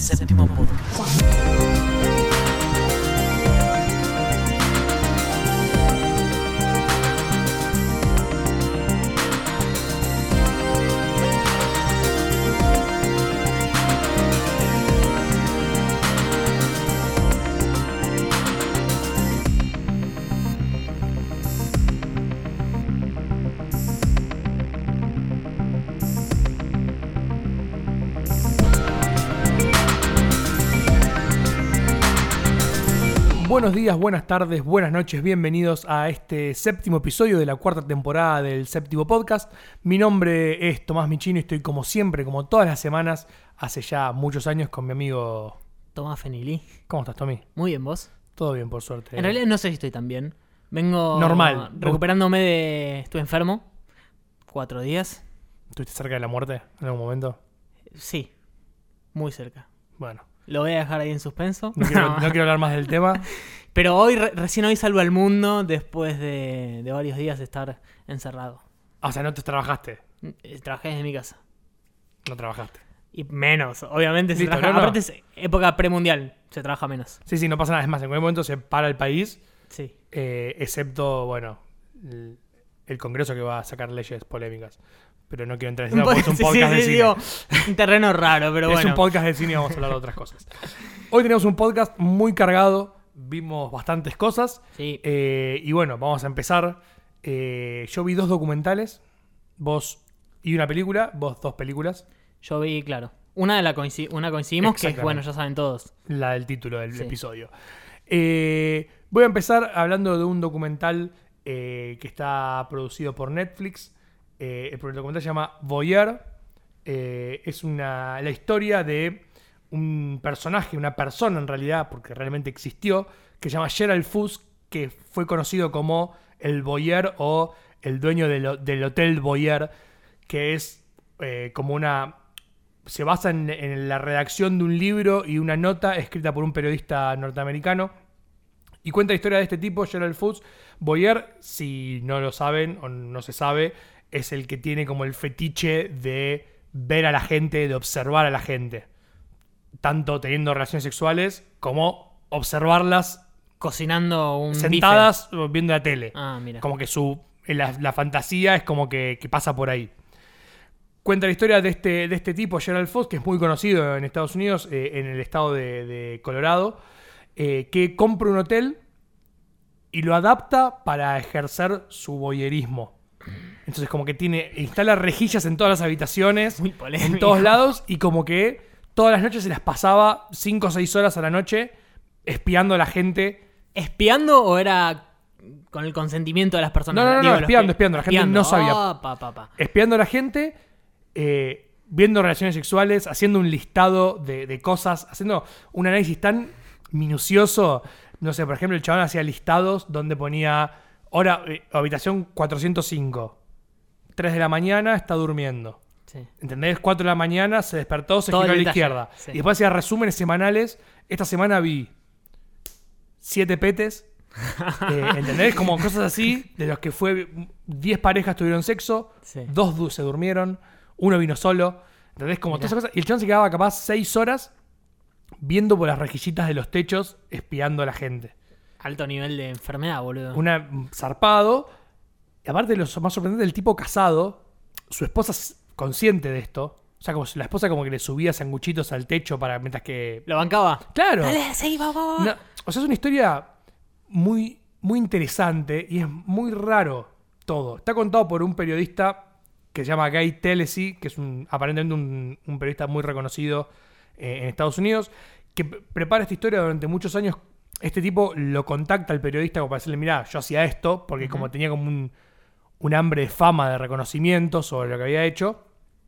Séptimo Podcast. Buenos días, buenas tardes, buenas noches, bienvenidos a este séptimo episodio de la cuarta temporada del Séptimo Podcast. Mi nombre es Tomás Michino y estoy como siempre, como todas las semanas, hace ya muchos años con mi amigo... Tomás Fenili. ¿Cómo estás, Tommy? Muy bien, ¿vos? Todo bien, por suerte. En realidad no sé si estoy tan bien. Vengo normal. Recuperándome de... Estuve enfermo 4 días. ¿Estuviste cerca de la muerte en algún momento? Sí, muy cerca. Bueno. Lo voy a dejar ahí en suspenso. No quiero hablar más del tema. Pero hoy, recién hoy salvo al mundo después de varios días de estar encerrado. O sea, no te trabajaste. Trabajé desde mi casa. No trabajaste. Y menos, obviamente. Listo, No. no. Aparte es época premundial, se trabaja menos. Sí, no pasa nada. Es más, en cualquier momento se para el país, Sí. excepto, bueno, el Congreso que va a sacar leyes polémicas. Pero no quiero entrar en eso porque es un podcast de cine. Digo, un terreno raro, pero es bueno. un podcast de cine y vamos a hablar de otras cosas. Hoy tenemos un podcast muy cargado. Vimos bastantes cosas. Sí. Y bueno, vamos a empezar. Yo vi 2 documentales. Vos y una película. Vos 2 películas. Yo vi, claro. Una coincidimos, que bueno, ya saben todos. La del título del episodio. Voy a empezar hablando de un documental que está producido por Netflix. El documental se llama Voyeur. Es la historia de un personaje, una persona en realidad, porque realmente existió, que se llama Gerald Fus, que fue conocido como el Voyeur o el dueño del Hotel Voyeur, que es como se basa en la redacción de un libro y una nota escrita por un periodista norteamericano. Y cuenta la historia de este tipo, Gerald Fus. Voyeur, si no lo saben o no se sabe, es el que tiene como el fetiche de ver a la gente, de observar a la gente. Tanto teniendo relaciones sexuales como observarlas Cocinando un sentadas viendo la tele. Ah, mira. Como que la fantasía es como que pasa por ahí. Cuenta la historia de este tipo, Gerald Fus, que es muy conocido en Estados Unidos, en el estado de Colorado, que compra un hotel y lo adapta para ejercer su voyeurismo. Entonces como que instala rejillas en todas las habitaciones, Muy polémico. en todos lados, y como que todas las noches se las pasaba 5 o 6 horas a la noche espiando a la gente. ¿Espiando o era con el consentimiento de las personas? No, espiando. La gente no sabía. Espiando a la gente, viendo relaciones sexuales, haciendo un listado de cosas, haciendo un análisis tan minucioso. No sé, por ejemplo, el chabón hacía listados donde ponía habitación 405. 3 de la mañana está durmiendo. Sí. ¿Entendés? 4 de la mañana se despertó, se Todo giró a la el detalle, izquierda. sí. Y después hacía resúmenes semanales. Esta semana vi 7 petes. ¿Entendés? Como cosas así, de los que 10 parejas tuvieron sexo, Sí. 2 se durmieron, 1 vino solo. ¿Entendés? Como todas esas cosas. Y el chabón se quedaba capaz 6 horas viendo por las rejillitas de los techos, espiando a la gente. Alto nivel de enfermedad, boludo. Zarpado. Y aparte, lo más sorprendente, el tipo casado, su esposa es consciente de esto. O sea, como la esposa como que le subía sanguchitos al techo mientras que... ¿Lo bancaba? ¡Claro! Dale, seguí, vamos. No, o sea, es una historia muy, muy interesante y es muy raro todo. Está contado por un periodista que se llama Guy Telesi, que es aparentemente un periodista muy reconocido en Estados Unidos, que prepara esta historia durante muchos años. Este tipo lo contacta al periodista como para decirle, mirá, yo hacía esto, porque como tenía como un hambre de fama, de reconocimiento sobre lo que había hecho.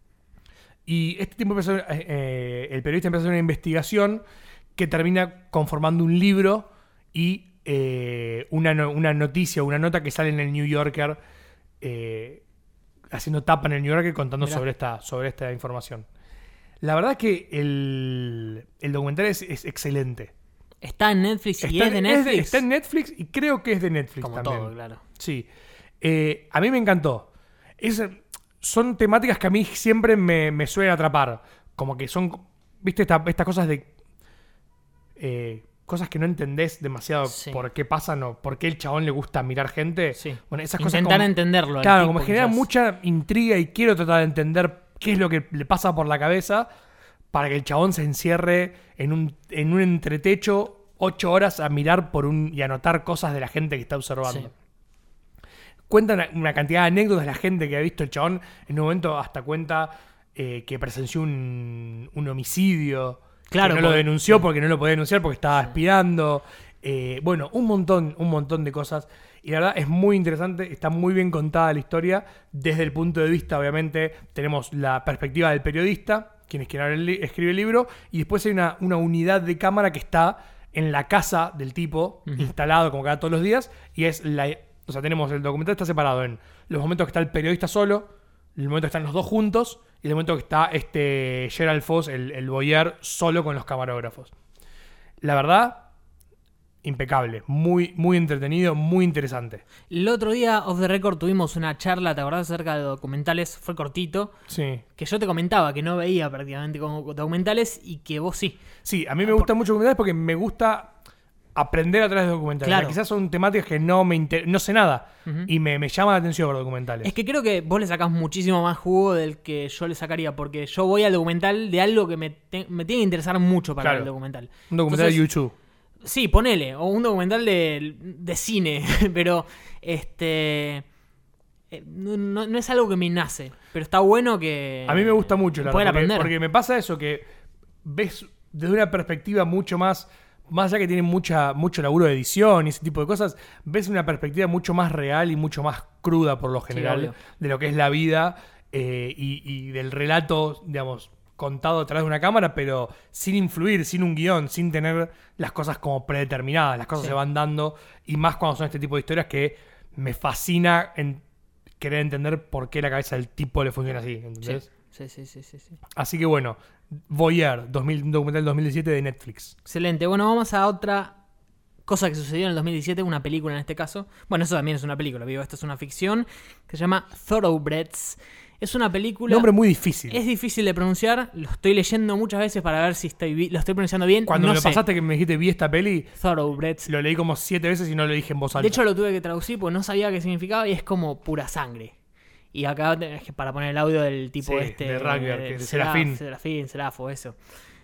Y este tipo el periodista empieza a hacer una investigación que termina conformando un libro y una noticia, una nota que sale en el New Yorker, haciendo tapa en el New Yorker contando sobre esta información. La verdad es que el documental es excelente. Está en Netflix y es de Netflix. Está en Netflix y creo que es de Netflix como también. todo, claro. Sí. A mí me encantó. Son temáticas que a mí siempre me suelen atrapar. Como que son ¿Viste estas cosas de... cosas que no entendés demasiado por qué pasan o por qué el chabón le gusta mirar gente? Sí. Bueno, esas cosas Intentar como, entenderlo. claro, como genera mucha intriga y quiero tratar de entender qué es lo que le pasa por la cabeza para que el chabón se encierre en un entretecho 8 horas a mirar y anotar cosas de la gente que está observando. Sí. Cuentan una cantidad de anécdotas de la gente que ha visto el chabón. En un momento hasta cuenta que presenció un homicidio. Claro, que no lo denunció porque no lo podía denunciar porque estaba espiando. Bueno, un montón de cosas. Y la verdad es muy interesante, está muy bien contada la historia. Desde el punto de vista, obviamente, tenemos la perspectiva del periodista, quien escribe el libro, y después hay una unidad de cámara que está en la casa del tipo, instalado como cada todos los días, y o sea, tenemos el documental está separado en los momentos que está el periodista solo, el momento que están los dos juntos, y el momento que está Gerald Foss, el voyeur, solo con los camarógrafos. La verdad, impecable, muy, muy entretenido, muy interesante. El otro día, off the record, tuvimos una charla, ¿te acordás? Acerca de documentales, fue cortito. Sí. Que yo te comentaba que no veía prácticamente como documentales y que vos sí. Sí, a mí me gustan mucho documentales porque me gusta aprender a través de documentales. Claro. Quizás son temáticas que no sé nada y me llama la atención los documentales. Es que creo que vos le sacás muchísimo más jugo del que yo le sacaría, porque yo voy al documental de algo que me tiene que interesar mucho para ver el documental. Un documental de YouTube. Sí, ponele, o un documental de cine, pero no es algo que me nace, pero está bueno que... A mí me gusta mucho, la verdad, porque me pasa eso, que ves desde una perspectiva mucho más allá que tiene mucho laburo de edición y ese tipo de cosas, ves una perspectiva mucho más real y mucho más cruda por lo general de lo que es la vida y del relato, digamos, contado a través de una cámara, pero sin influir, sin un guión, sin tener las cosas como predeterminadas. Las cosas se van dando, y más cuando son este tipo de historias que me fascina querer entender por qué la cabeza del tipo le funciona así, ¿entendés? Sí. Así que bueno, Voyeur, un documental 2017 de Netflix. Excelente. Bueno, vamos a otra cosa que sucedió en el 2017, una película en este caso. Bueno, eso también es una película, digo, esta es una ficción que se llama Thoroughbreds. Es una película... Nombre muy difícil. Es difícil de pronunciar, lo estoy leyendo muchas veces para ver si lo estoy pronunciando bien. Cuando me lo pasaste que me dijiste vi esta peli, Thoroughbreds, lo leí como 7 veces y no lo dije en voz alta. De hecho lo tuve que traducir porque no sabía qué significaba y es como pura sangre. Y acá para poner el audio del tipo de rugby, de Serafo, eso.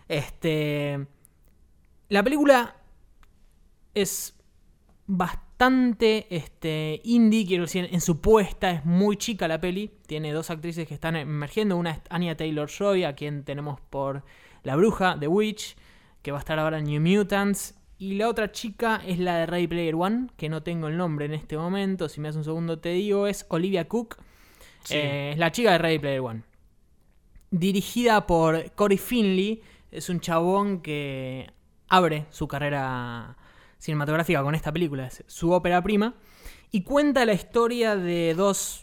La película es bastante indie, quiero decir, en su puesta, es muy chica la peli. Tiene 2 actrices que están emergiendo. Una es Anya Taylor-Joy, a quien tenemos por La Bruja, The Witch, que va a estar ahora en New Mutants. Y la otra chica es la de Ready Player One, que no tengo el nombre en este momento. Si me das un segundo te digo, es Olivia Cook. Sí. Es la chica de Ready Player One. Dirigida por Cory Finley. Es un chabón que abre su carrera cinematográfica con esta película. Es su ópera prima. Y cuenta la historia de 2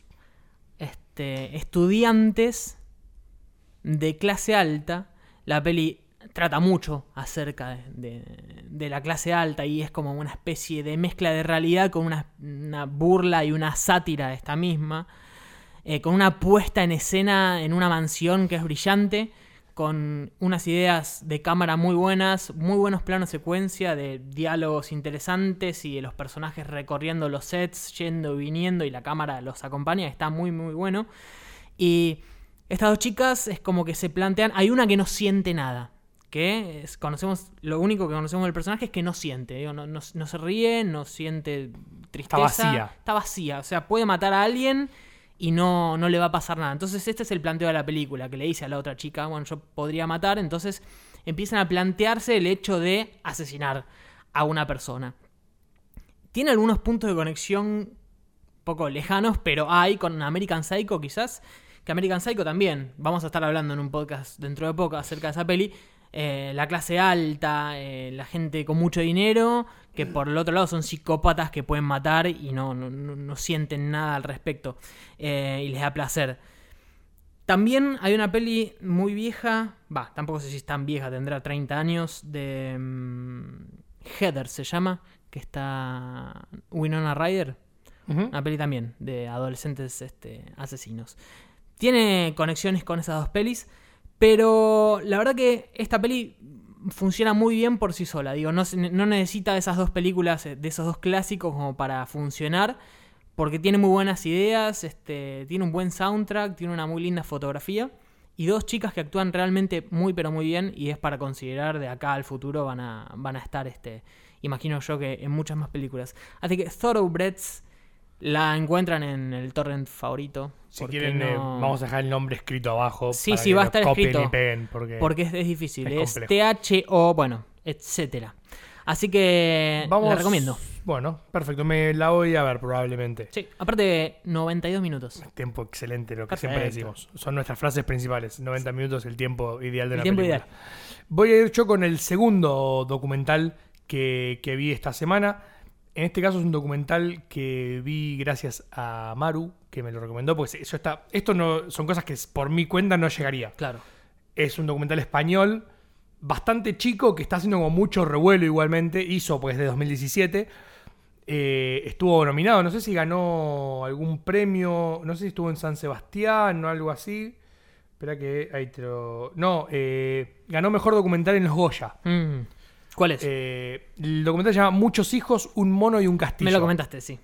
estudiantes de clase alta. La peli trata mucho acerca de la clase alta y es como una especie de mezcla de realidad con una burla y una sátira de esta misma. Con una puesta en escena en una mansión que es brillante, con unas ideas de cámara muy buenas, muy buenos planos secuencia, de diálogos interesantes y de los personajes recorriendo los sets, yendo y viniendo, y la cámara los acompaña, está muy muy bueno. Y estas 2 chicas es como que se plantean, hay una que no siente nada, lo único que conocemos del personaje es que no siente, no se ríe, no siente tristeza, está vacía, o sea, puede matar a alguien y no le va a pasar nada. Entonces este es el planteo de la película, que le dice a la otra chica, bueno, yo podría matar. Entonces empiezan a plantearse el hecho de asesinar a una persona. Tiene algunos puntos de conexión un poco lejanos, pero hay con American Psycho quizás, que American Psycho también, vamos a estar hablando en un podcast dentro de poco acerca de esa peli. La clase alta, la gente con mucho dinero, que por el otro lado son psicópatas que pueden matar y no sienten nada al respecto, y les da placer. También hay una peli muy vieja, tampoco sé si es tan vieja, tendrá 30 años, de Heather se llama, que está Winona Ryder, una peli también de adolescentes asesinos. Tiene conexiones con esas 2 pelis, Pero la verdad que esta peli funciona muy bien por sí sola. Digo, no necesita de esas dos películas, de esos dos clásicos como para funcionar, porque tiene muy buenas ideas, tiene un buen soundtrack, tiene una muy linda fotografía y dos chicas que actúan realmente muy pero muy bien, y es para considerar de acá al futuro van a estar, imagino yo, que en muchas más películas. Así que Thoroughbreds la encuentran en el torrent favorito. Si quieren, vamos a dejar el nombre escrito abajo. Sí, para sí, que va a lo estar copien escrito. Y peguen porque es difícil. Es complejo. THO, bueno, etcétera. Así que la recomiendo. Bueno, perfecto. Me la voy a ver probablemente. Sí, aparte 92 minutos. Tiempo excelente, lo que Perfecto. siempre decimos. Son nuestras frases principales. 90 minutos, el tiempo ideal de El una tiempo película. ideal. Voy a ir yo con el segundo documental que vi esta semana. En este caso es un documental que vi gracias a Maru, que me lo recomendó, porque esto no son cosas que por mi cuenta no llegaría. Claro. Es un documental español bastante chico que está haciendo como mucho revuelo igualmente. Hizo pues de 2017. Estuvo nominado, no sé si ganó algún premio, no sé si estuvo en San Sebastián o algo así. Espera que ahí te lo... No, ganó mejor documental en los Goya. ¿Cuál es? El documental se llama Muchos hijos, un mono y un castillo. Me lo comentaste, sí.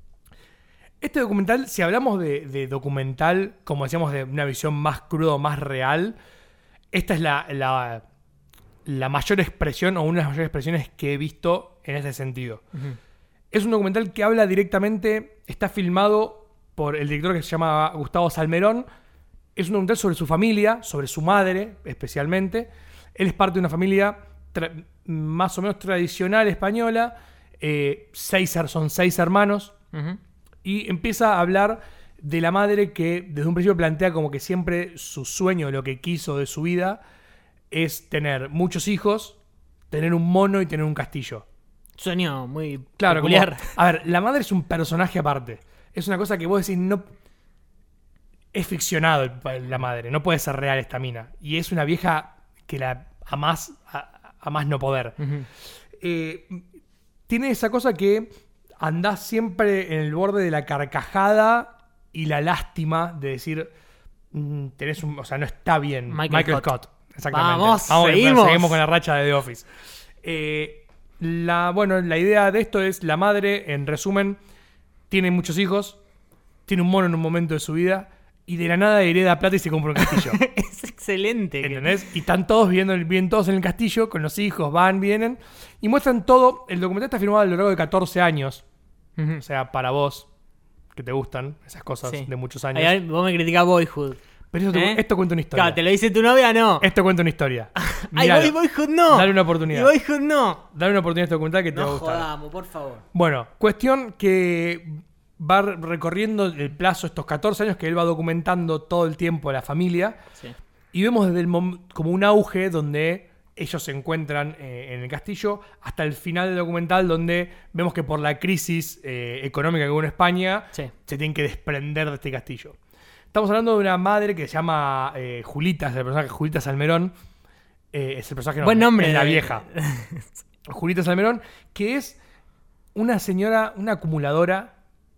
Este documental, si hablamos de documental, como decíamos, de una visión más cruda, más real, esta es la mayor expresión o una de las mayores expresiones que he visto en ese sentido. Uh-huh. Es un documental que habla directamente, está filmado por el director que se llama Gustavo Salmerón. Es un documental sobre su familia, sobre su madre especialmente. Él es parte de una familia más o menos tradicional española. Son 6 hermanos. Uh-huh. Y empieza a hablar de la madre que desde un principio plantea como que siempre su sueño, lo que quiso de su vida, es tener muchos hijos, tener un mono y tener un castillo. Sueño muy peculiar. Como, a ver, la madre es un personaje aparte. Es una cosa que vos decís, no... Es ficcionado la madre, no puede ser real esta mina. Y es una vieja que la amás a más no poder. Uh-huh. Tiene esa cosa que andás siempre en el borde de la carcajada y la lástima de decir, o sea, no está bien. Michael Scott. Exactamente. Vamos, seguimos con la racha de The Office. La idea de esto es, la madre, en resumen, tiene muchos hijos, tiene un mono en un momento de su vida, y de la nada hereda plata y se compra un castillo. Es excelente. ¿Entendés? Y están todos viven todos en el castillo, con los hijos, vienen, y muestran todo. El documental está filmado a lo largo de 14 años. Uh-huh. O sea, para vos, que te gustan esas cosas de muchos años. Ahí, vos me criticás Boyhood. Pero esto cuenta una historia. Claro, ¿te lo dice tu novia? No. Esto cuenta una historia. Ay, Boyhood no. Dale una oportunidad. Y Boyhood no. Dale una oportunidad a este documental que te va a gustar. No jodamos, por favor. Bueno, cuestión que va recorriendo el plazo, estos 14 años que él va documentando todo el tiempo a la familia. Sí. Y vemos desde como un auge donde ellos se encuentran en el castillo hasta el final del documental, donde vemos que por la crisis económica que hubo en España se tienen que desprender de este castillo. Estamos hablando de una madre que se llama Julita, es el personaje Julita Salmerón. Es el personaje, buen nombre, es la vieja. Julita Salmerón, que es una señora, una acumuladora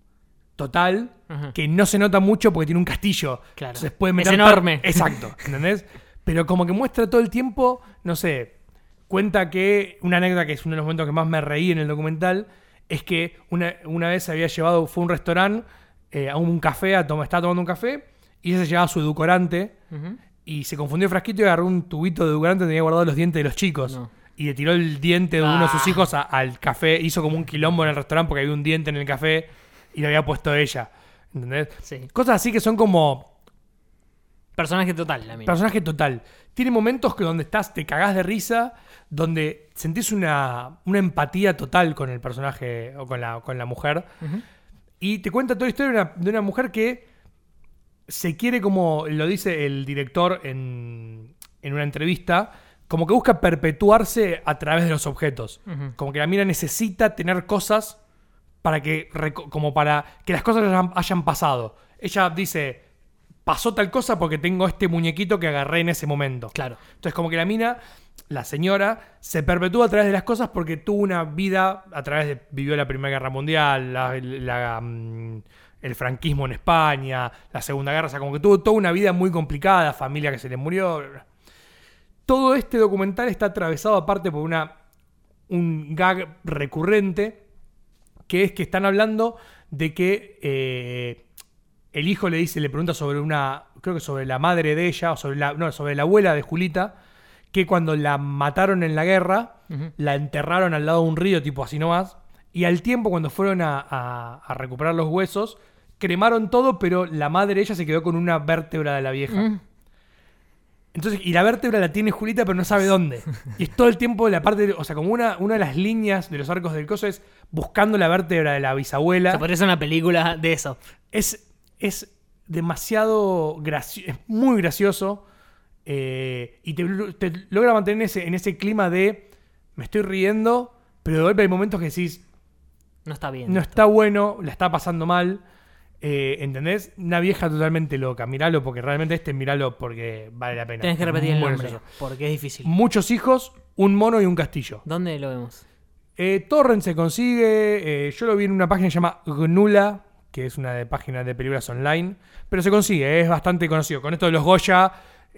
total, uh-huh, que no se nota mucho porque tiene un castillo. Claro. Entonces puede meter es enorme. Exacto, ¿entendés? Pero como que muestra todo el tiempo, no sé, cuenta que una anécdota que es uno de los momentos que más me reí en el documental, es que una vez fue a un restaurante, a un café, estaba tomando un café, y ella se llevaba su edulcorante, uh-huh, y se confundió el frasquito y agarró un tubito de edulcorante, tenía guardado los dientes de los chicos. No. Y le tiró el diente de uno de sus hijos al café, hizo como un quilombo en el restaurante porque había un diente en el café y lo había puesto ella. ¿Entendés? Sí. Cosas así que son como... Personaje total, la mía. Personaje total. Tiene momentos que donde te cagás de risa, donde sentís una empatía total con el personaje o con la mujer. Uh-huh. Y te cuenta toda la historia de una mujer que se quiere, como lo dice el director en una entrevista, como que busca perpetuarse a través de los objetos. Uh-huh. Como que la mina necesita tener cosas para que las cosas hayan pasado. Ella dice, pasó tal cosa porque tengo este muñequito que agarré en ese momento. Claro. Entonces como que la mina, la señora, se perpetúa a través de las cosas porque tuvo una vida vivió la Primera Guerra Mundial, el franquismo en España, la Segunda Guerra, o sea, como que tuvo toda una vida muy complicada, familia que se le murió. Todo este documental está atravesado aparte por un gag recurrente, que es que están hablando de que el hijo le pregunta sobre creo que sobre la madre de ella, o sobre la abuela de Julita, que cuando la mataron en la guerra, la enterraron al lado de un río, tipo así nomás, y al tiempo, cuando fueron a recuperar los huesos, cremaron todo, pero la madre de ella se quedó con una vértebra de la vieja. Entonces, y la vértebra la tiene Julita, pero no sabe dónde. Y es todo el tiempo la parte, o sea, como una de las líneas de los arcos del coso es buscando la vértebra de la bisabuela. Se podría hacer una película de eso. Es demasiado gracioso, es muy gracioso, y te logra mantener en ese clima de me estoy riendo, pero de golpe hay momentos que decís no está bien. No está bueno, la está pasando mal. ¿Entendés? Una vieja totalmente loca. Míralo porque realmente míralo porque vale la pena. Tenés que repetir el nombre porque es difícil. Muchos hijos, un mono y un castillo. ¿Dónde lo vemos? Torrent se consigue. Yo lo vi en una página que se llama Gnula, que es una página de películas online. Pero se consigue, es bastante conocido. Con esto de los Goya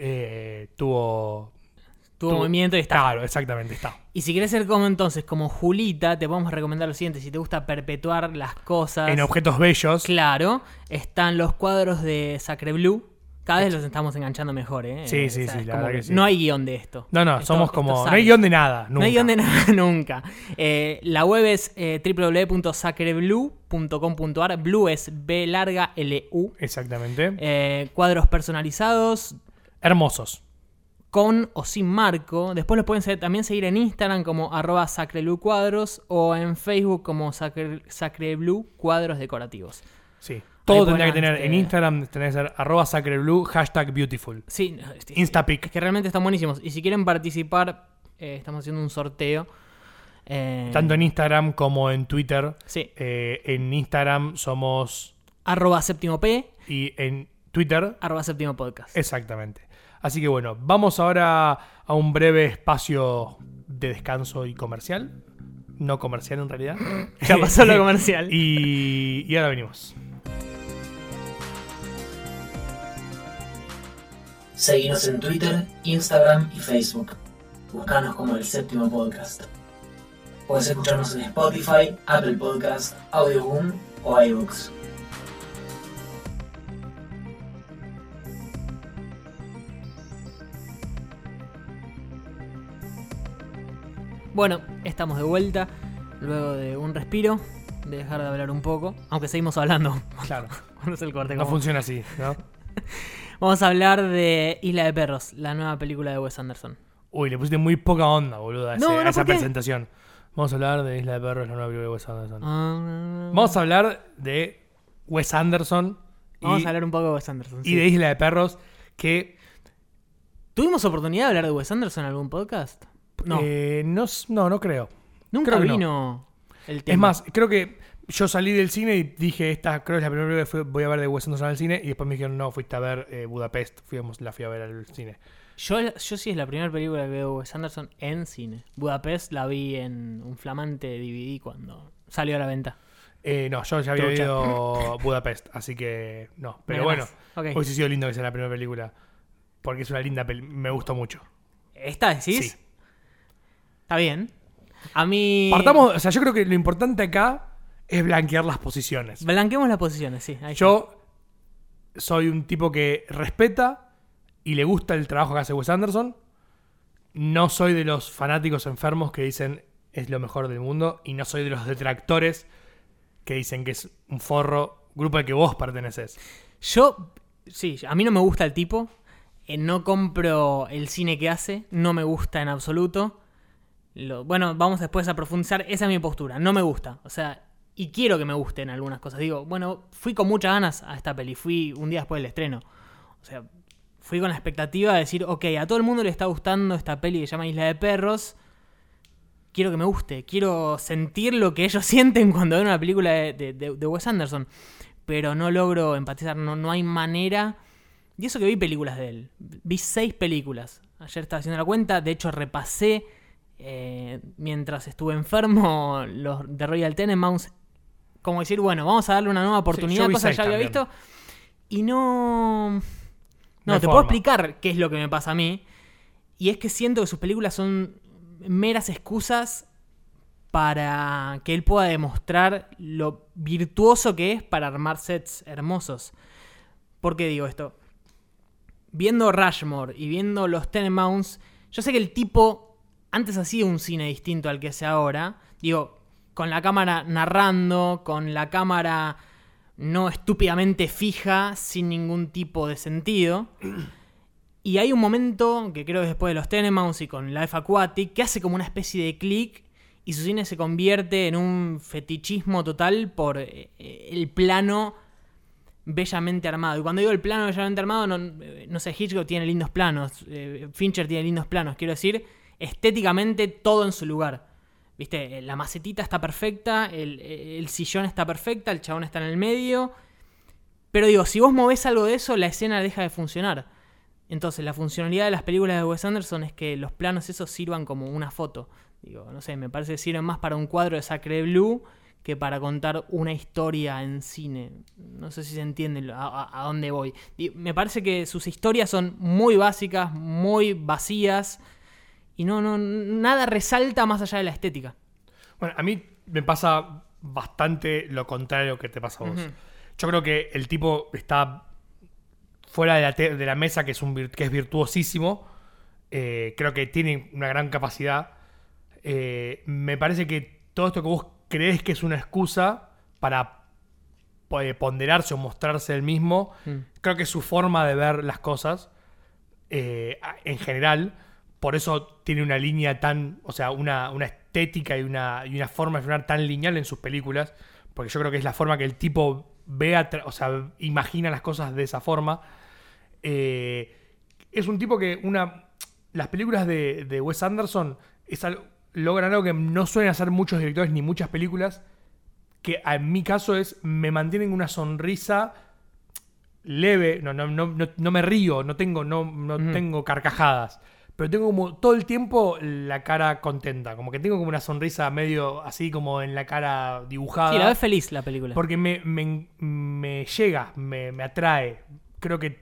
tuvo movimiento y está. Claro, exactamente, está. Y si querés ser como Julita, te podemos recomendar lo siguiente. Si te gusta perpetuar las cosas en objetos bellos. Claro, están los cuadros de Sacre Blue. Cada vez los estamos enganchando mejor, ¿eh? Sí, la verdad que sí. No hay guión de esto. No, somos como... No hay guión de nada, nunca. No hay guión de nada, nunca. La web es www.sacreblue.com.ar. Blue es B larga L-U. Exactamente. Cuadros personalizados. Hermosos. Con o sin marco. Después los pueden también seguir en Instagram como @sacrebluecuadros o en Facebook como Sacreblue Cuadros Decorativos. Sí. Todo tendría que tener en Instagram, tenés que ser @sacreblue, #beautiful. Sí. Instapic. Es que realmente están buenísimos. Y si quieren participar, estamos haciendo un sorteo. Tanto en Instagram como en Twitter. Sí. En Instagram somos @septimop y en Twitter @septimopodcast. Exactamente. Así que bueno, vamos ahora a un breve espacio de descanso y comercial. No comercial en realidad. Ya pasó lo comercial. Y ahora venimos. Seguinos en Twitter, Instagram y Facebook. Buscanos como El Séptimo Podcast. Puedes escucharnos en Spotify, Apple Podcast, Audioboom o iBooks. Bueno, estamos de vuelta luego de un respiro, de dejar de hablar un poco, aunque seguimos hablando. Claro. No es el corte. No funciona así, ¿no? Vamos a hablar de Isla de Perros, la nueva película de Wes Anderson. Uy, le pusiste muy poca onda, boludo, a esa ¿por qué? presentación. Vamos a hablar de Isla de Perros, la nueva película de Wes Anderson. Vamos a hablar de Wes Anderson. Vamos a hablar un poco de Wes Anderson. Y de Isla de Perros, que... ¿Tuvimos oportunidad de hablar de Wes Anderson en algún podcast? No. No creo. Nunca creo vino el tema. Es más, creo que yo salí del cine y dije, esta creo que es la primera vez que voy a ver de Wes Anderson al cine, y después me dijeron, no, fuiste a ver Budapest, la fui a ver al cine. Yo sí es la primera película que veo de Wes Anderson en cine. Budapest la vi en un flamante DVD cuando salió a la venta. No, yo ya había visto Budapest, así que no. Pero bueno, hubiese sido lindo que sea la primera película, porque es una linda me gustó mucho. ¿Esta decís? Sí. Está bien. A mí... Partamos, o sea, yo creo que lo importante acá es blanquear las posiciones. Blanqueemos las posiciones, sí. Yo soy un tipo que respeta y le gusta el trabajo que hace Wes Anderson. No soy de los fanáticos enfermos que dicen es lo mejor del mundo, y no soy de los detractores que dicen que es un forro, grupo al que vos perteneces. Sí, a mí no me gusta el tipo. No compro el cine que hace. No me gusta en absoluto. Bueno, vamos después a profundizar. Esa es mi postura. No me gusta. O sea, y quiero que me gusten algunas cosas. Digo, bueno, fui con muchas ganas a esta peli. Fui un día después del estreno. O sea, fui con la expectativa de decir, ok, a todo el mundo le está gustando esta peli que se llama Isla de Perros. Quiero que me guste. Quiero sentir lo que ellos sienten cuando ven una película de Wes Anderson. Pero no logro empatizar. No hay manera. Y eso que vi películas de él. Vi 6 películas. Ayer estaba haciendo la cuenta. De hecho, repasé mientras estuve enfermo los de Royal Tenenbaums. como decir, bueno, vamos a darle una nueva oportunidad, yo vi cosas que ya había también. visto. Y no... No hay te puedo forma. explicar qué es lo que me pasa a mí. Y es que siento que sus películas son meras excusas para que él pueda demostrar lo virtuoso que es para armar sets hermosos. ¿Por qué digo esto? Viendo Rushmore y viendo los Tenenbaums, yo sé que el tipo antes hacía un cine distinto al que hace ahora. Digo, con la cámara narrando, con la cámara no estúpidamente fija, sin ningún tipo de sentido. Y hay un momento, que creo que después de los Tenenbaums y con Life Aquatic, que hace como una especie de clic y su cine se convierte en un fetichismo total por el plano bellamente armado. Y cuando digo el plano bellamente armado, no sé, Hitchcock tiene lindos planos, Fincher tiene lindos planos, quiero decir, estéticamente todo en su lugar. ¿Viste? La macetita está perfecta, el sillón está perfecta, el chabón está en el medio. Pero digo, si vos movés algo de eso, la escena deja de funcionar. Entonces, la funcionalidad de las películas de Wes Anderson es que los planos esos sirvan como una foto. Digo, no sé, me parece que sirven más para un cuadro de Sacre Blue que para contar una historia en cine. No sé si se entiende a dónde voy. Me parece que sus historias son muy básicas, muy vacías, y nada resalta más allá de la estética. Bueno, a mí me pasa bastante lo contrario que te pasa a vos. Ujú. Yo creo que el tipo está fuera de la mesa, que es virtuosísimo. Creo que tiene una gran capacidad. Me parece que todo esto que vos crees que es una excusa para ponderarse o mostrarse el mismo, creo que es su forma de ver las cosas en general. Por eso tiene una línea tan, o sea, una estética y una forma de filmar tan lineal en sus películas, porque yo creo que es la forma que el tipo ve, o sea, imagina las cosas de esa forma. Es un tipo que las películas de Wes Anderson logran algo que no suelen hacer muchos directores ni muchas películas, que en mi caso me mantienen una sonrisa leve, no me río, no tengo carcajadas, pero tengo como todo el tiempo la cara contenta, como que tengo como una sonrisa medio así como en la cara dibujada. Sí, la ves feliz la película. Porque me llega, me atrae. Creo que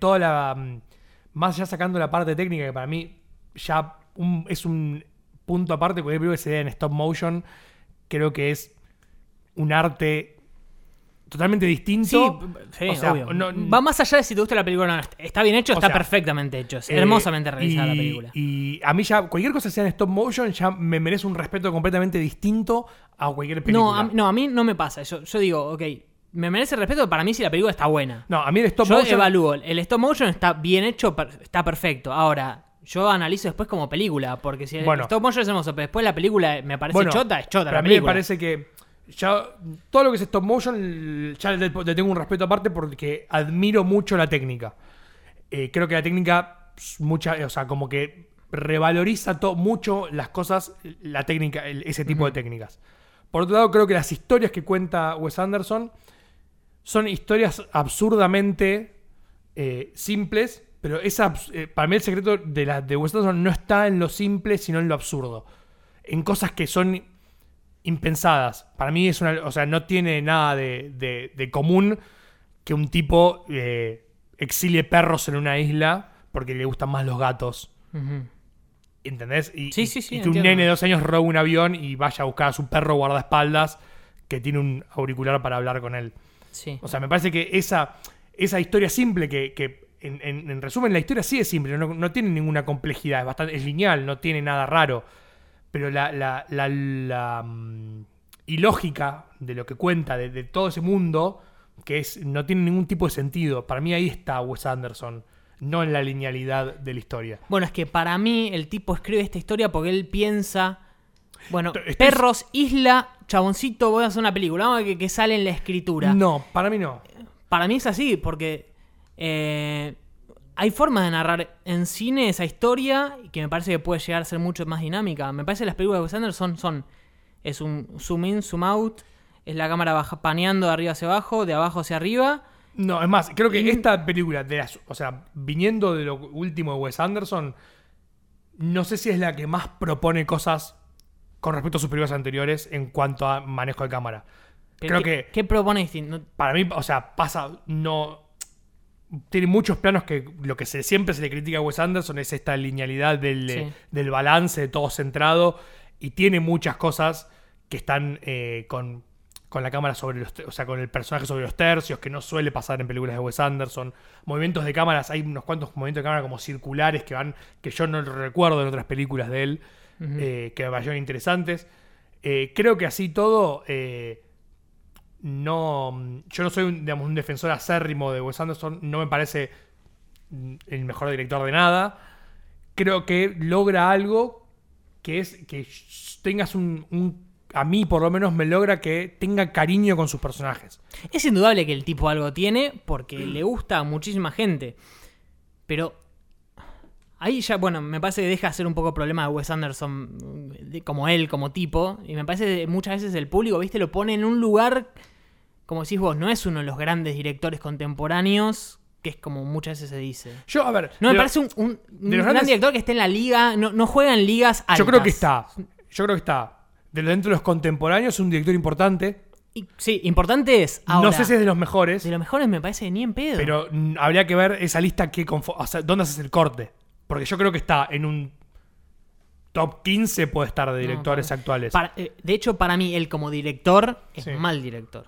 más allá sacando la parte técnica, que para mí ya es un punto aparte, porque creo que se da en stop motion, creo que es un arte totalmente distinto. Sí, o sea, obvio. Va más allá de si te gusta la película o no. Está bien hecho, está perfectamente hecho. Es hermosamente realizada la película. Y a mí ya, cualquier cosa sea en stop motion, ya me merece un respeto completamente distinto a cualquier película. No, a mí no me pasa. Yo digo, ok, me merece respeto para mí si la película está buena. No, a mí el stop yo motion... evalúo. El stop motion está bien hecho, está perfecto. Ahora, yo analizo después como película, porque si el stop motion es hermoso, pero después la película me parece chota, es chota pero la a mí película. me parece que ya todo lo que es stop motion ya le tengo un respeto aparte, porque admiro mucho la técnica. Creo que la técnica o sea, como que revaloriza mucho las cosas, la técnica, ese tipo de técnicas. Por otro lado, creo que las historias que cuenta Wes Anderson son historias absurdamente simples, pero para mí el secreto de Wes Anderson no está en lo simple, sino en lo absurdo. En cosas que son impensadas. Para mí o sea, no tiene nada de común que un tipo exilie perros en una isla porque le gustan más los gatos. Uh-huh. ¿Entendés? Sí, y que entiendo. un nene de 2 años robe un avión y vaya a buscar a su perro guardaespaldas que tiene un auricular para hablar con él. Sí. O sea, me parece que esa historia simple, que en resumen la historia sí es simple, no tiene ninguna complejidad, es lineal, no tiene nada raro. Pero la ilógica de lo que cuenta, de todo ese mundo, que no tiene ningún tipo de sentido. Para mí ahí está Wes Anderson, no en la linealidad de la historia. Bueno, es que para mí el tipo escribe esta historia porque él piensa, bueno, perros, isla, chaboncito, voy a hacer una película, vamos a ver que sale en la escritura. No, para mí no. Para mí es así, porque hay formas de narrar en cine esa historia que me parece que puede llegar a ser mucho más dinámica. Me parece que las películas de Wes Anderson es un zoom in, zoom out, es la cámara paneando de arriba hacia abajo, de abajo hacia arriba. No, es más, creo que esta película, o sea, viniendo de lo último de Wes Anderson, no sé si es la que más propone cosas con respecto a sus películas anteriores en cuanto a manejo de cámara. Creo que ¿Qué propone distinto? para mí, o sea, tiene muchos planos que lo que siempre se le critica a Wes Anderson es esta linealidad del balance, de todo centrado, y tiene muchas cosas que están con la cámara con el personaje sobre los tercios, que no suele pasar en películas de Wes Anderson. Movimientos de cámaras, hay unos cuantos movimientos de cámara como circulares que yo no recuerdo en otras películas de él, que me parecieron interesantes. Creo que así todo... yo no soy un defensor acérrimo de Wes Anderson, no me parece el mejor director de nada. Creo que logra algo que es que tengas a mí por lo menos me logra que tenga cariño con sus personajes. Es indudable que el tipo algo tiene porque le gusta a muchísima gente. Pero ahí ya, bueno, me parece que deja de ser un poco problema de Wes Anderson como él, como tipo. Y me parece que muchas veces el público, ¿viste? Lo pone en un lugar, como decís vos, no es uno de los grandes directores contemporáneos, que es como muchas veces se dice. Yo, a ver... No me parece un gran director que esté en la liga, no juega en ligas altas. Yo creo que está. Dentro de los contemporáneos es un director importante. Sí, importante es. Ahora, no sé si es de los mejores. De los mejores me parece ni en pedo. Pero habría que ver esa lista dónde haces el corte. Porque yo creo que está en un top 15 puede estar de directores actuales. De hecho, para mí, él como director es mal director.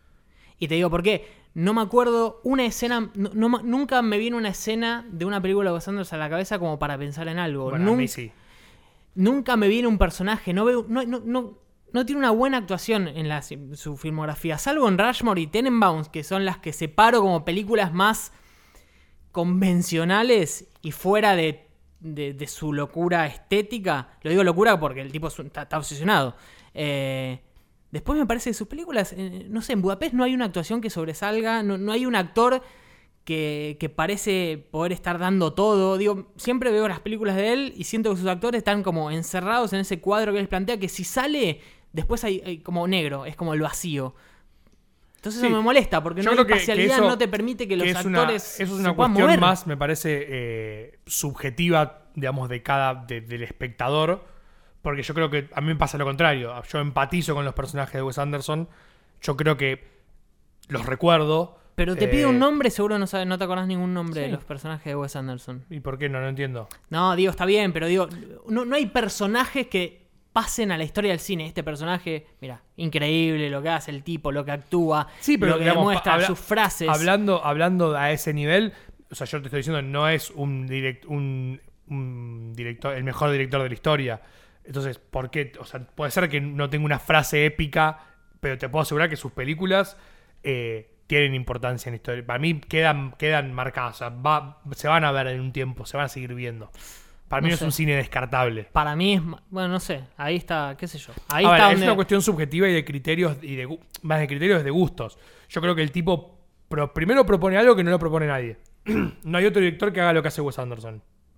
Y te digo por qué. No me acuerdo una escena... nunca me viene una escena de una película de Wes Anderson a la cabeza como para pensar en algo. Bueno, a mí sí. Nunca me viene un personaje. No tiene una buena actuación en su filmografía. Salvo en Rushmore y Tenenbaums, que son las que separo como películas más convencionales y fuera de su locura estética. Lo digo locura porque el tipo está obsesionado. Después me parece que sus películas... no sé, en Budapest no hay una actuación que sobresalga. No hay un actor que parece poder estar dando todo. Digo, siempre veo las películas de él y siento que sus actores están como encerrados en ese cuadro que él plantea, que si sale, después hay como negro, es como el vacío. Entonces eso me molesta, porque no hay parcialidad, no te permite que los actores eso es una cuestión más, me parece, subjetiva, digamos, del espectador, porque yo creo que a mí me pasa lo contrario. Yo empatizo con los personajes de Wes Anderson, yo creo que los recuerdo. Pero te pide un nombre, seguro no te acordás ningún nombre de los personajes de Wes Anderson. ¿Y por qué no? No entiendo. No, digo, está bien, pero digo, no hay personajes que pasen a la historia del cine. Este personaje, mira, increíble lo que hace el tipo, lo que actúa, pero, lo que demuestra, sus frases. Hablando a ese nivel, o sea, yo te estoy diciendo, no es un director, el mejor director de la historia. Entonces, ¿por qué? O sea, puede ser que no tenga una frase épica, pero te puedo asegurar que sus películas tienen importancia en la historia. Para mí quedan marcadas. O sea, se van a ver en un tiempo, se van a seguir viendo. Para mí no es un cine descartable. Para mí es... Bueno, no sé. Ahí está, qué sé yo. Ahí está está es una cuestión subjetiva y de criterios, más de criterios de gustos. Yo creo que el tipo primero propone algo que no lo propone nadie. No hay otro director que haga lo que hace Wes Anderson.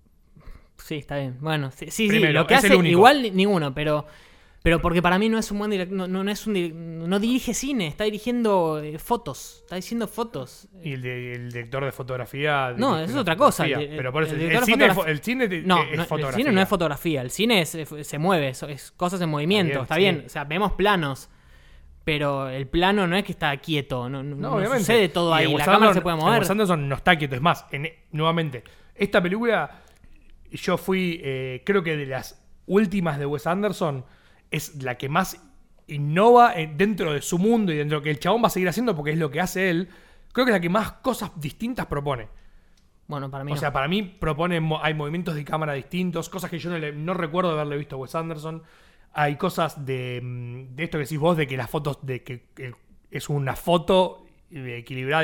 Sí, está bien. Bueno, sí, Primero, lo que hace igual ninguno, pero porque para mí no es un buen director, no dirige cine, está dirigiendo fotos, está diciendo fotos. Y el director de fotografía... No, eso es otra cosa. Pero por eso, el cine es fotografía. El cine no es fotografía, el cine se mueve, es cosas en movimiento, está bien. O sea, vemos planos, pero el plano no es que está quieto, no sucede todo ahí, la cámara se puede mover. Wes Anderson no está quieto, es más, nuevamente, esta película, yo fui, creo que de las últimas de Wes Anderson, es la que más innova dentro de su mundo y dentro de lo que el chabón va a seguir haciendo porque es lo que hace él. Creo que es la que más cosas distintas propone. Bueno, para mí O sea, para mí propone, hay movimientos de cámara distintos, cosas que yo no recuerdo haberle visto a Wes Anderson. Hay cosas de esto que decís vos, de que las fotos, de que es una foto equilibrada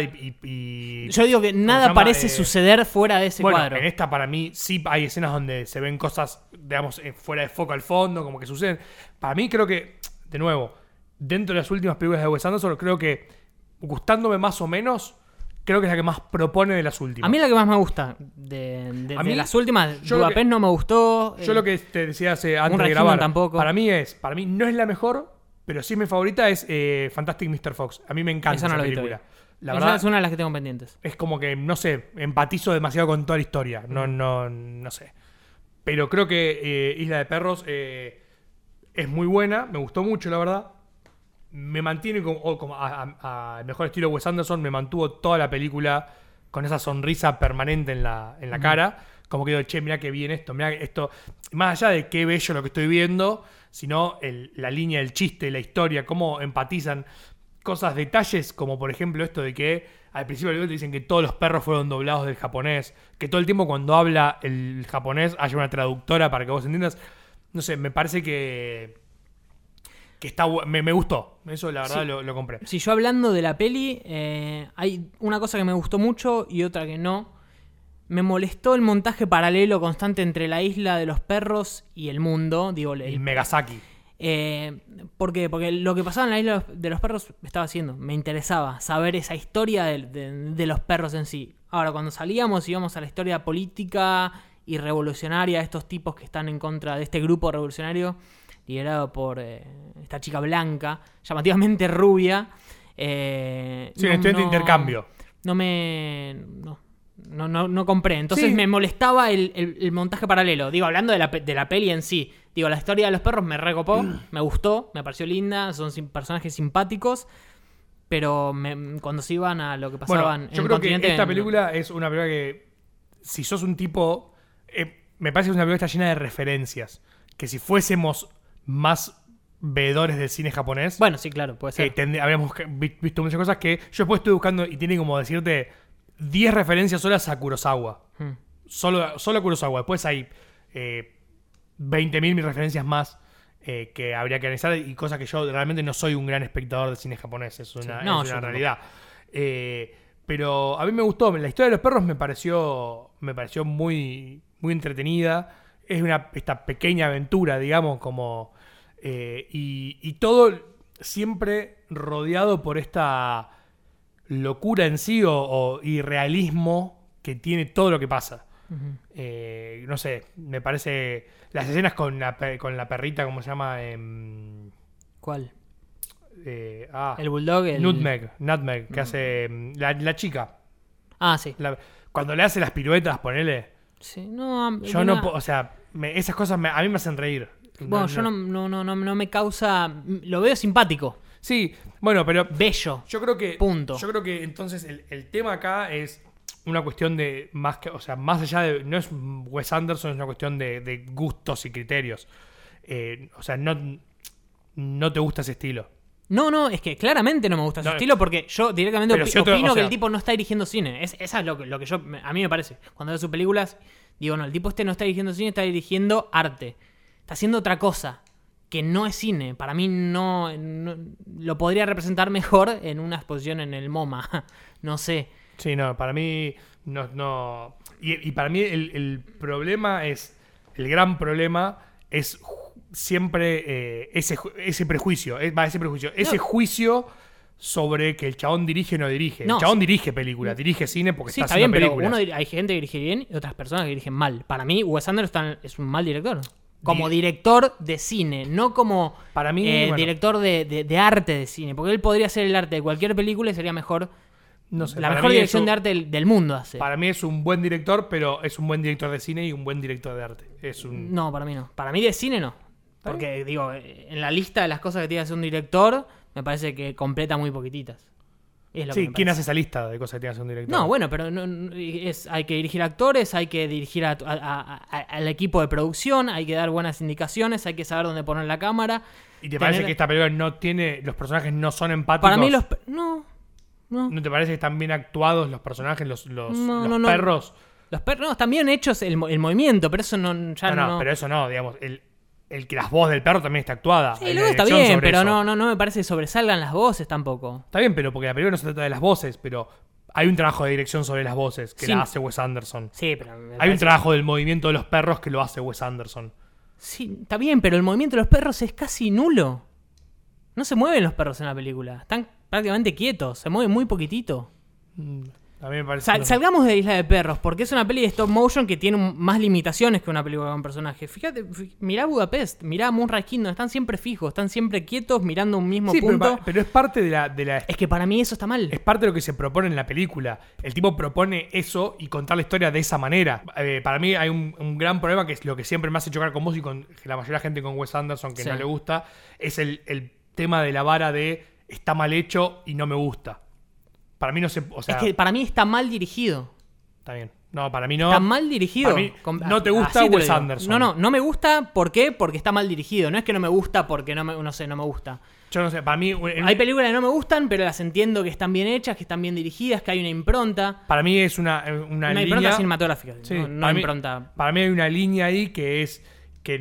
y yo digo que nada parece suceder fuera de ese cuadro. En esta para mí sí hay escenas donde se ven cosas, digamos, fuera de foco al fondo, como que suceden. Para mí creo que, de nuevo, dentro de las últimas películas de Wes Anderson, creo que, gustándome más o menos, creo que es la que más propone de las últimas. A mí la que más me gusta de las últimas, Budapest no me gustó. Yo lo que te decía antes de grabar, tampoco. Para mí no es la mejor, pero sí mi favorita es Fantastic Mr. Fox. A mí me encanta esa película. La verdad, es una de las que tengo pendientes. Es como que, no sé, empatizo demasiado con toda la historia. No sé. Pero creo que Isla de Perros es muy buena. Me gustó mucho, la verdad. me mantiene como a mejor estilo Wes Anderson, me mantuvo toda la película con esa sonrisa permanente en la cara. Como que digo, che, mirá qué bien esto, mirá esto. Más allá de qué bello lo que estoy viendo, sino la línea del chiste, la historia, cómo empatizan. Cosas, detalles, como por ejemplo esto de que al principio del video te dicen que todos los perros fueron doblados del japonés, que todo el tiempo cuando habla el japonés haya una traductora para que vos entiendas. No sé, me parece que está me gustó. Eso la verdad Sí. lo compré. Si yo hablando de la peli, hay una cosa que me gustó mucho y otra que no. Me molestó el montaje paralelo constante entre la isla de los perros y el mundo. Digo, El Megasaki. ¿Por qué? Porque lo que pasaba en la isla de los perros me estaba haciendo. Me interesaba saber esa historia de los perros en sí. Ahora, cuando salíamos íbamos a la historia política y revolucionaria de estos tipos que están en contra de este grupo revolucionario liderado por esta chica blanca, llamativamente rubia. Sí, un estudiante de intercambio. No compré. Entonces Sí. me molestaba el montaje paralelo. Digo, hablando de la peli en sí. Digo, la historia de los perros me recopó, me gustó, me pareció linda, son personajes simpáticos. Pero cuando se iban a lo que pasaban yo en el creo que continente... esta película es una película que, si sos un tipo... me parece que es una película que está llena de referencias. Que si fuésemos más veedores del cine japonés... Bueno, sí, claro, puede ser. habríamos visto muchas cosas que yo después estoy buscando y tiene como decirte 10 referencias solas a Kurosawa. Solo a Kurosawa. Después hay 20.000 referencias más que habría que analizar y cosas que yo realmente no soy un gran espectador de cine japonés. Es una realidad. Pero a mí me gustó. La historia de los perros me pareció muy, muy entretenida. Es esta pequeña aventura, digamos, como... y todo siempre rodeado por esta locura en sí o irrealismo que tiene todo lo que pasa. No sé, me parece... Las escenas con la perrita, ¿cómo se llama? ¿Cuál? El bulldog. Nutmeg, que hace la chica. Ah, sí. Cuando le hace las piruetas, ponele. Sí, no, Yo no puedo, o sea, esas cosas a mí me hacen reír. Bueno, yo no me causa... Lo veo simpático. Sí, bueno, pero Bello. yo creo que... Punto. Yo creo que entonces el tema acá es una cuestión de más allá de... No es Wes Anderson, es una cuestión de gustos y criterios. O sea, no te gusta ese estilo. No, es que claramente no me gusta su estilo porque yo directamente opino que el tipo no está dirigiendo cine. Esa es lo que a mí me parece. Cuando veo sus películas, digo, no, el tipo no está dirigiendo cine, está dirigiendo arte. Está haciendo otra cosa que no es cine. Para mí no lo podría representar mejor en una exposición en el MoMA. No sé. Sí, no, para mí no. Y para mí el problema es... El gran problema es siempre ese prejuicio. Ese juicio sobre que el chabón dirige o no dirige. No, el chabón sí. dirige película, dirige cine porque Sí, está está bien, haciendo pero películas. hay gente que dirige bien y otras personas que dirigen mal. Para mí, Wes Anderson es un mal director. Como director de cine, no como Para mí, bueno, director de arte de cine. Porque él podría hacer el arte de cualquier película y sería mejor. no sé, La para mejor mí dirección eso- de arte del mundo hace. Para mí es un buen director, pero es un buen director de cine y un buen director de arte. Es un... No, para mí no. Para mí de cine no. Porque, digo, en la lista de las cosas que tiene que hacer un director, me parece que completa muy poquititas. Es lo que Sí, me ¿quién parece. hace esa lista de cosas que tiene que hacer un director? No, bueno, pero hay que dirigir actores, hay que dirigir al equipo de producción, hay que dar buenas indicaciones, hay que saber dónde poner la cámara. ¿Y te parece que esta película no tiene... Los personajes no son empáticos? Para mí No. ¿No te parece que están bien actuados los personajes, los No. perros? Los perros están bien hechos el movimiento, pero eso no... No, pero eso no, digamos. El que la voz del perro también está actuada. Sí, Hay luego una está dirección bien, sobre pero eso. no me parece que sobresalgan las voces tampoco. Está bien, pero porque la película no se trata de las voces, pero hay un trabajo de dirección sobre las voces que Sí. la hace Wes Anderson. Sí, pero... me Hay un parece- trabajo del movimiento de los perros que lo hace Wes Anderson. Sí, está bien, pero el movimiento de los perros es casi nulo. No se mueven los perros en la película. Están prácticamente quietos. Se mueven muy poquitito. A mí me parece... Salgamos de Isla de Perros, porque es una peli de stop motion que tiene más limitaciones que una película con personajes. Fíjate, mirá Budapest, mirá Moonrise Kingdom. Están siempre fijos, están siempre quietos, mirando un mismo Sí, punto. pero es parte de la Es que para mí eso está mal. es parte de lo que se propone en la película. El tipo propone eso y contar la historia de esa manera. Para mí hay un gran problema que es lo que siempre me hace chocar con vos y con la mayoría de la gente con Wes Anderson que Sí. no le gusta. Es el tema de la vara de está mal hecho y no me gusta. Para mí no se... O sea, es que para mí está mal dirigido. Está bien. No, para mí no. Está mal dirigido. Para mí no te gusta Wes Anderson. No me gusta. ¿Por qué? Porque está mal dirigido. No es que no me gusta porque no me gusta. Yo no sé, para mí... Hay películas que no me gustan, pero las entiendo que están bien hechas, que están bien dirigidas, que hay una impronta. Para mí es una línea... impronta cinematográfica, sí, no impronta... Para mí hay una línea ahí que es que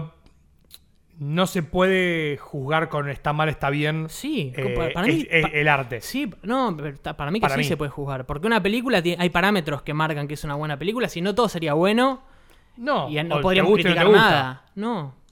no se puede juzgar con está mal, está bien. Sí, para mí... el arte. Sí, no, para mí que para sí mí. se puede juzgar. Porque una película hay parámetros que marcan que es una buena película. Si no, todo sería bueno. No, y no podríamos criticar nada. No.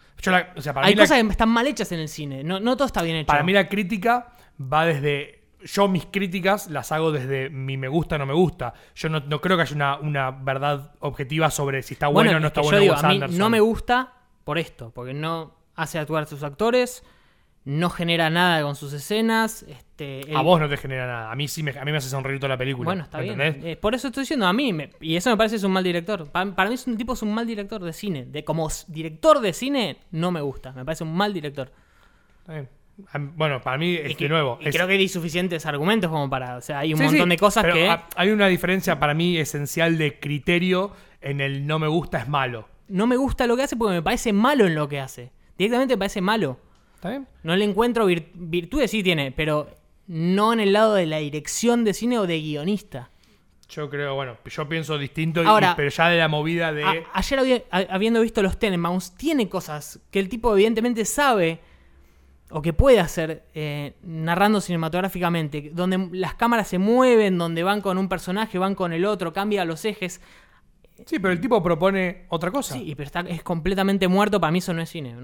Hay cosas que están mal hechas en el cine. No todo está bien hecho. Para mí la crítica va desde... Yo mis críticas las hago desde mi me gusta, no me gusta. Yo no creo que haya una verdad objetiva sobre si está bueno o no está bueno Wes Anderson. A mí no me gusta por esto. Porque no hace actuar a sus actores. No genera nada con sus escenas. A vos no te genera nada. A mí sí me hace sonreír toda la película. Bueno, está ¿entendés? Bien. Por eso estoy diciendo y eso me parece es un mal director. Para mí es un mal director de cine. Como director de cine no me gusta. Me parece un mal director. Está bien. Bueno, para mí es de nuevo. Creo que hay suficientes argumentos como para... O sea, hay un montón de cosas que... Hay una diferencia para mí esencial de criterio en el no me gusta es malo. No me gusta lo que hace porque me parece malo en lo que hace. Directamente me parece malo. ¿Está bien? No le encuentro virtudes, sí tiene, pero no en el lado de la dirección de cine o de guionista. Yo creo, bueno, yo pienso distinto, ahora, pero ya de la movida de... Ayer habiendo visto los Tenenbaums, tiene cosas que el tipo evidentemente sabe o que puede hacer narrando cinematográficamente, donde las cámaras se mueven, donde van con un personaje, van con el otro, cambia los ejes. Sí, pero el tipo propone otra cosa. Sí, pero es completamente muerto. Para mí eso no es cine.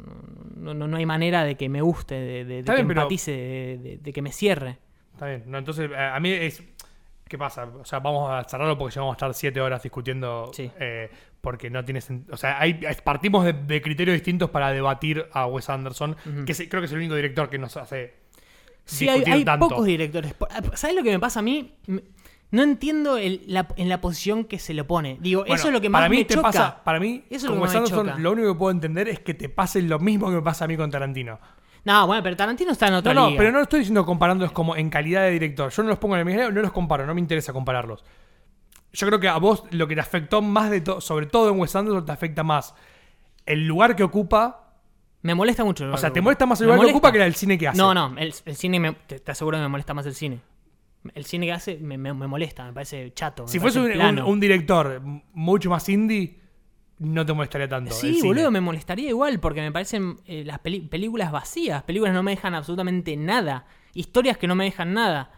No hay manera de que me guste, de que empatice, de que me cierre. Está bien. No, entonces, a mí es... ¿Qué pasa? O sea, vamos a cerrarlo porque ya vamos a estar 7 horas discutiendo. Sí. Porque no tiene sentido. O sea, partimos de criterios distintos para debatir a Wes Anderson, que creo que es el único director que nos hace discutir hay tanto. Pocos directores. ¿Sabes lo que me pasa a mí? No entiendo en la posición que se le pone. Digo, bueno, eso es lo que más me choca. Para mí, eso con Wes Anderson, lo único que puedo entender es que te pase lo mismo que me pasa a mí con Tarantino. No, bueno, pero Tarantino está en otra liga. No, pero no lo estoy diciendo comparándolos como en calidad de director. Yo no los pongo en el mismo, no los comparo, no me interesa compararlos. Yo creo que a vos lo que te afectó más sobre todo en Wes Anderson, te afecta más el lugar que ocupa. Me molesta mucho. O sea, te molesta más el lugar que ocupa que el cine que hace. No, el cine te aseguro que me molesta más el cine. El cine que hace me molesta, me parece chato. Si fuese un director mucho más indie, no te molestaría tanto. Sí, boludo, me molestaría igual porque me parecen las películas vacías. Películas no me dejan absolutamente nada. Historias que no me dejan nada.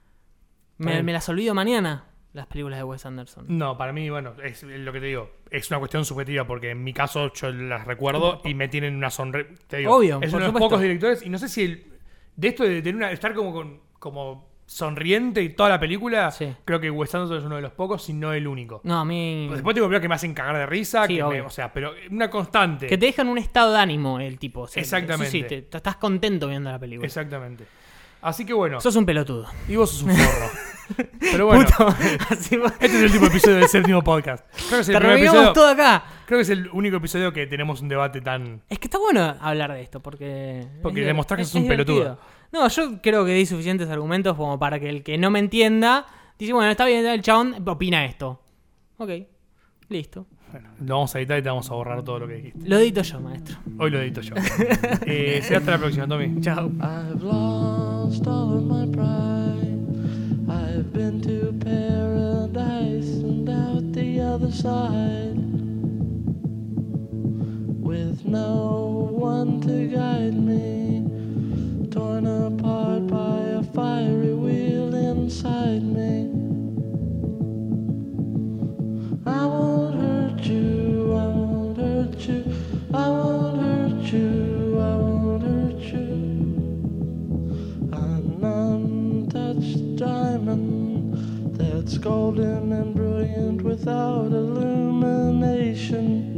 Me las olvido mañana, las películas de Wes Anderson. No, para mí, bueno, es lo que te digo. Es una cuestión subjetiva porque en mi caso yo las recuerdo y me tienen una sonrisa. Obvio, es uno de los pocos directores y no sé si de esto de tener estar como sonriente y toda la película, sí. Creo que Wes Anderson es uno de los pocos, si no el único. No, a mí... Después tengo que me hacen cagar de risa, sí, o sea, pero una constante. Que te dejan un estado de ánimo el tipo. O sea, exactamente. Sí, te estás contento viendo la película. Exactamente. Así que bueno. Sos un pelotudo. Y vos sos un forro. Pero bueno, este es el último episodio del séptimo podcast. Creo que es el te reunimos todo acá. Creo que es el único episodio que tenemos un debate tan... Es que está bueno hablar de esto porque demostrás que sos un pelotudo. No, yo creo que di suficientes argumentos como para que el que no me entienda dice, bueno, está bien, el chabón opina esto. Ok, listo. Bueno, lo vamos a editar y te vamos a borrar todo lo que dijiste. Lo edito yo, maestro. Hoy lo edito yo. Será hasta la próxima, Tommy. Chao. I've lost all of my pride. I've been to paradise and out the other side, with no one to guide me, torn apart by a fiery wheel inside me. I won't hurt you, I won't hurt you, I won't hurt you, I won't hurt you. An untouched diamond that's golden and brilliant without illumination.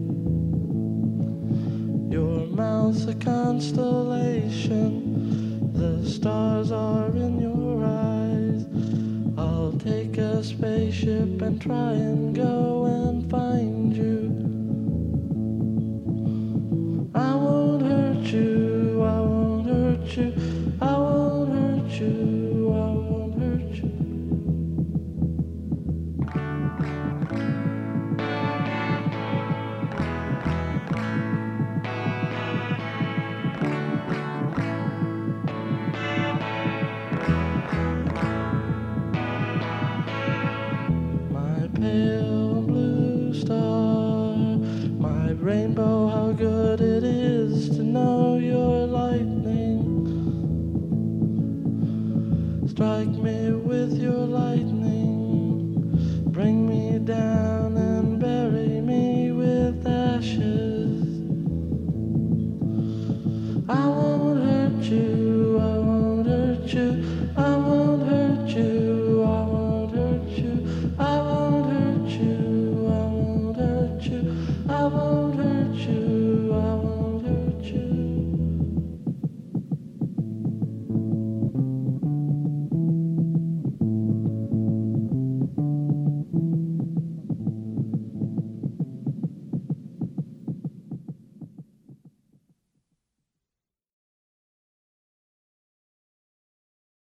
Your mouth's a constellation, the stars are in your eyes. I'll take a spaceship and try and go and